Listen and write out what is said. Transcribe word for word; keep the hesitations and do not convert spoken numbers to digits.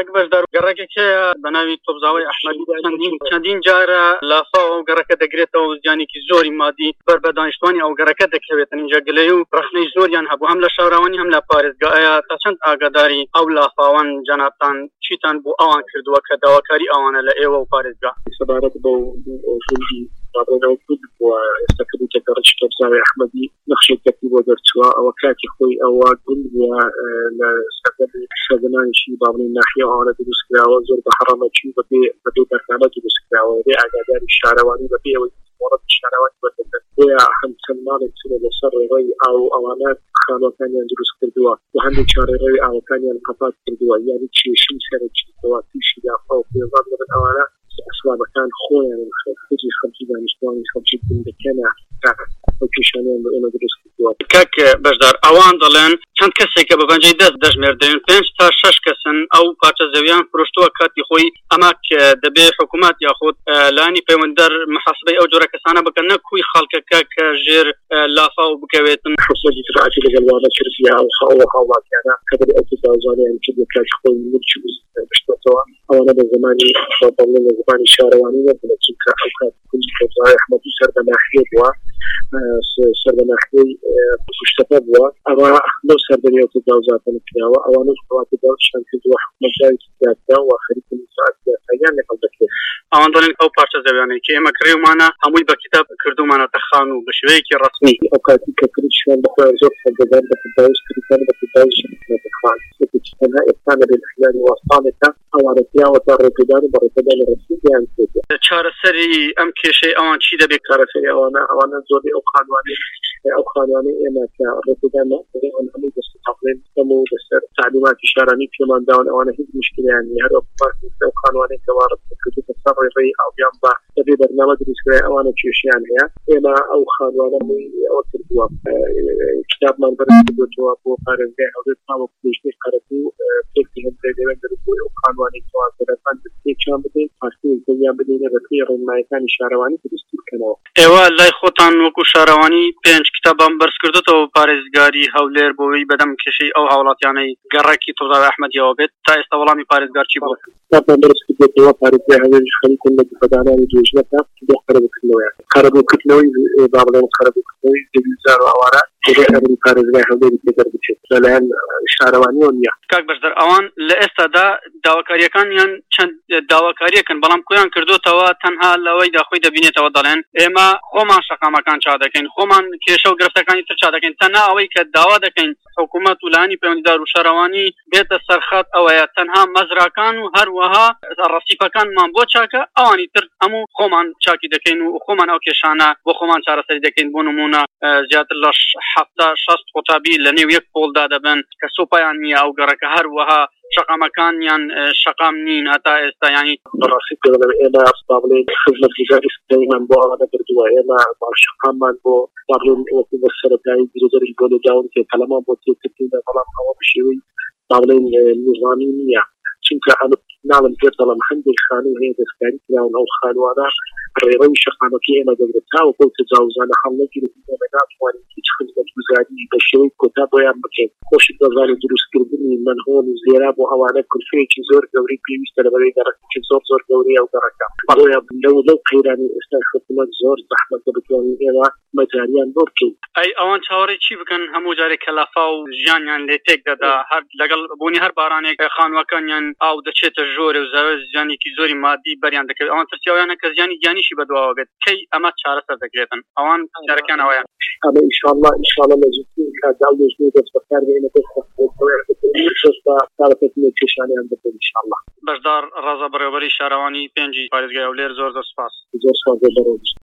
کاک بەشدار گەڕەکێکە بەناوی تۆبزاوی ئەحمەدی چەندین چەندین جارە لافا ئەو گەڕەکە دەگرێتەوە و زیانێکی زۆری مادی بەر بە دانیشتوانی ئەو گەڕەکە دەکەوێتن اینجا گلەی و ڕەخنەی زۆریان هەبوو هەم لە شاراوانی هەم لە پارێزگایە تا چەند ئاگاداری ئەو لافاوان جەنابتان چیتان بۆ ئەوان کردووە کە داواکاری ئەوانە لە ئێوە و پارێزگا سەبارەت بۆ ژوندی ڕابڕێنەوە کرد بۆ ئێستا کردوتە گەڕەکی تۆبزاوی ئەحمەدی نەخشێکەتی بۆ دەرچووە ئەوە کاتی خۆی ئەوە گوند بووە لە سەردەمانیشی بابڵین ناحیە ئەوانە دروست کراوە زۆر بە حەڕەمەچی بەبێ بەبێ بەرنامە دروست کراوە بێ ئاگاداری شارەوانی بەبێ ئەوەی وەڕەت شارەوانی بەردەکەن بۆیە هەم چەند ماڵێک چنە لەسەر ڕێڕەوی ئاو ئەوانە خانوەکانیان دروست کردووە و هەندێک چارەڕێوی ئاوەکانیان قەپات کردووە یانی کێشەی سەرەکیەوە تووشی داخە و پێڵات لەبن ئەوانە ئەسبابەکان خۆیان خۆی خەڵکی دانیشتوانی خەڵکی گوندەکەنە ئەو کێشانیان بە ئێمە دروست کردووە. کاک بەشدار ئەوان دەڵێن چەند کەسێکە بە پەنجەی دەست دەژمێردرێن پێنج تا شەش کەسن ئەو پارچە زەویان فرۆشتووە کاتی خۆی ئەما دەبێ حکوومەت یاخود لانی پەیوەندەر محاسبەی ئەو جۆرە کەسانە بکەن نەکوی خەڵکەکە کە ژێر لافا و بکەوێتن حسەبی تراعاتی لەگەڵ وانە کردیا ئەو ئەو هاوڵاتیانە کە بەبێ ئەو تجاوزانیان کردووە کاتی خۆی ملکی بشتەوە ئەوانە بە زمانی بەڵێن لە زمانی شارەوانی نەبوونە چونکە ئەو کات کوردی تۆبزاوی ئەحمەدی سەر بە ناحیە بووە سەر بە ناحیەی پشتەکە بووە ئەوە لەو سەردەمیەوە تجاوزاتەن کراوە ئەوانە وڵاتی داوشیان کردووە حکومەتجاری سیاسە و خەریکی نزاعات سیاسیان لەگەڵ دەکرێت. ئەوان دەڵێن ئەو پارچە زەویانەی کە ئێمە کڕێومانە هەمووی بە کتاب کردومانەتە خان و بە شێوەیەکی ڕەسمی ئەو کاتی کە کردیان بەخۆیان زۆر سەردەدان بە تداویست کردیان بە تداویشی خان تەنها ئێستا لە بێنخلانی وەستانێکە ئەوانە پیاوەتە ڕێپێدان و بە ڕێپێدانی ڕەسمییان کرد. چارەسەری ئەم کێشەی ئەوان چی دەبێت؟ چارەسەری ئەوانە ئەوانە زۆری ئەو خانوانی ئەو خانوانی ئێمە کە ڕێپێدان ئەوان هەمووی دەست تەقلێن هەموو لەسەر تعلیماتی شارانی پێمان داون ئەوانە هیچ مشکلیان نیە هەر ئەو خانوانی کە وا ڕێکردوتە سەر ڕێڕەوی ئاویان بە دەبێ بەرنامە دروستکرای ئەوانە کێشیان هەیە ئێمە ئەو خانوانە ئەوە کردووە کتابمان بەرز کردووەتەوە بۆ پارێزگای هەولێر تاوە پێشنی قەرەبی و پێکی هەندێک دەوێت دەربووی ئەو خانوانی کەواتەرەکان دەستێکیان بدەین پارتوی دڵیان بدەینە بەپێی ڕێنمایەکانی شارەوانی دروست بکەنەوە. ئێوە لای خۆتان وەکو شارەوانی پێنج کتابان بەرز کردوتەوە پارێزگاری هەولێر بۆی بەدەم کێشەی ئەو هاوڵاتیانەی گەڕێکی تۆبزاوی ئەحمەدیەوە بێت تا ئێستا وەڵامی پارێزگار چی بوو؟ کتابمان بەرز کردووەتەوە پارێزگای هەولێریش خەریکن لە بەدانانی دۆژنەکە بۆ قەرەبووکردنەوەیە قەرەبووکردنەوەی با بڵێن قەرەبووکردنەوەی دوزار و ئەوانە دەبێت پارێزگای هەولێری پێدەر بچێت لەلایەن شارەوانیەوە نییە. کاک بەشدار ئەوان لە ئێستادا داواکاریەکانیان چەند داواکاریەکەن بەڵام خۆیان کردوتەوە تەنها لەوەی داخۆی دەبینێتەوە دەڵێن ئێمە خۆمان شەقامەکان چا دەکەین خۆمان کێشە و گرفتەکانی تر چا دەکەین تەنها ئەوەی کە داوا دەکەین حکوومەت و لانی پەیوەندیدار و شارەوانی بێتە سەرخەت ئەوەیە تەنها مەزراکان و هەروەها ڕەسیفەکانمان بۆ چاکە ئەوانی تر هەموو خۆمان چاکی دەکەین و خۆمان ئەو کێشانە بۆ خۆمان چارەسەری دەکەین بۆ نمونە زیاتر لە حەفتا شەست قوتابی لە نێو یەک پۆلدا دەبن کە سۆپایان نییە ئەو گەڕەکە هەروەها شەقامەکانیان شەقام نین هەتا ئێستا ینی بەڕاستی پێڵێم ئێمە با بڵێن خزمەتگوزاری سکەیمان بۆ ئەوانە کردووە ئێمە شەقاممان بۆ با بڵێن وەکو بە سەرەتایی درێدەری بۆ لەداون تێکەلەمان بۆ تێکردینە بەڵام ئەوە بشێوەی با بڵێن نظامی نییە چونکە ئەمە ناڵم پێ دەڵم هەندێک خانوو هەیە دەستکاری کراون ئەو خانوانە ڕێڕەوی شەقامەکەی ئێمە دەگرێت تاوە بۆ تجاوزانە هەڵنەگیرێت ئێمە ناتوانین هیچ خزمەتگوزاری بە شێوەی کۆتا بۆیان بکەین خۆشی دەزانێت دروستکردنی منهۆڵ و زێرا بۆ ئەوانە کورفەیەکی زۆر گەورەی پێویستە لەبەرەوەی گەڕەکێکی زۆر زۆر گەورەی ئەو گەڕەکە بەڵێ لەو لەو قەیرانی ئێستا حکوومەت زۆر زەحمەت بتوانین ئێمە مەجاریان بۆ بکەین. ئەی ئەوان چاوەڕێی چی بکەن هەموو جارێک کە لافا و ژیانیان لێ تێک دەدا هەر لەگەڵ بوونی هەر بارانێک خانوەکانیان ئاو دەچێتە ژۆرە و زاوێ زیانێکی زۆری مادی بەریان دەکەوێت ئەوان ترسیاویانە کە زیانی گیانیشی بەدواوە بێت کەی ئەمە چارەسەر دەگرێتن ئەوان جارەکان ئەوەیە ئەمە ئینشاءالله ئینشاءالله لە زووترین کاتدا و لەژنەی دەست بەکاربێنە بۆ کێشانیان بکەین ئینشاءالله. بەشدار ڕەزا بەڕێوەبەری شارەوانی پێنجی پارێزگای هەولێر زۆر زۆر سوپاس. زۆر سوپاس.